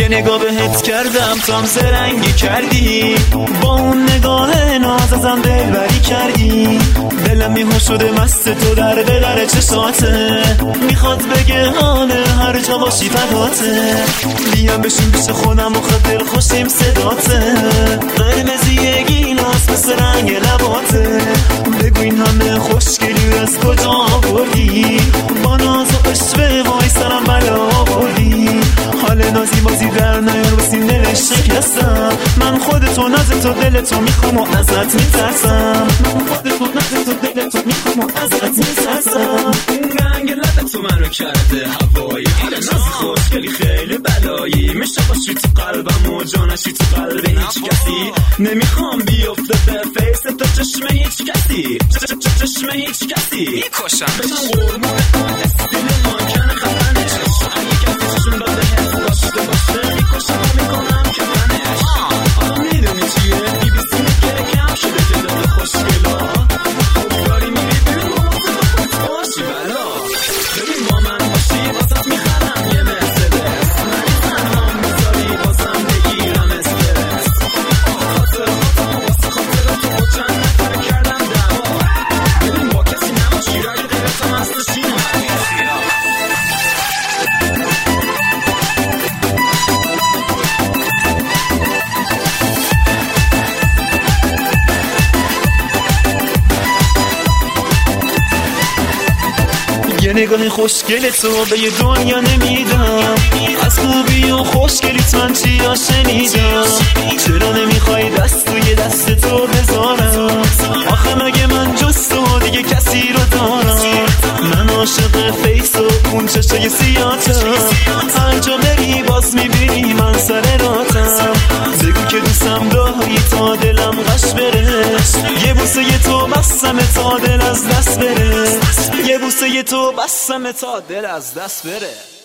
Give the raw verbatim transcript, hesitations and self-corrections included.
یه نگاه بهت کردم تو هم زرنگی کردی، با اون نگاه ناز ازم دلبری کردی. دلم میهو شده مست تو در دلر چشاته، میخواد بگه حال هر جا باشی فداته. بیام بشین پیش خودم و خود دل خوشیم صداته، قرمزی گیلاس مثل رنگ لباته. بگو این همه خوشگلی از کجا آوردی، با ناز و عشوه وای سرم بلا آوردی. حال نازی بازی در نیار و سینه شکستم، من خودتو نازتو دلتو میخوام و ازت میترسم. من خودتو نازتو دلتو میخوام و ازت میترسم. رنگ لبتو منو کرده هوایی، حال نازی خوشگلی خیلی بلایی. میشه باشی تو قلبم و جانشی تو قلب هیچ کسی. نمیخوام بیفته به فیس تو چشم هیچ کسی، چشم هیچ کسی. میکشم بشم قربون دل مانکن خفنه، اگه کسی چشم داده حس داشته باشه میکشم و میکنم کفنش. آدم میدونی چیه بی بی سی میگه کم شده تعداد خوشگلا، خوبداری میبینی رو باشی بلا. ببین با من باشی واسط میخرم یه مرسدس، منی تنها میذاری بازم بگیرم استرس. خاطر خاطر واسه خاطر تو با چند نفر کردم دعوا. ببین با کسی نباشی رای غیرتم هستشی یه نگاه خوشگل تو به یه دنیا نمیدم، از خوبی و خوشگلیت من چیا شنیدم. چرا نمیخوای دست توی دست تو بذارم، آخه مگه من جز تو دیگه کسی رو دارم. من عاشق فیس و اون چشای سیاتم، هر جا بری باز میبینی من سر راتم. بگو که دوستم داری تا دلم غش بره، یه بوسه یه تو بسم تا دل از دست بره. یه بوسه یه تو بسم تا دل از دست بره.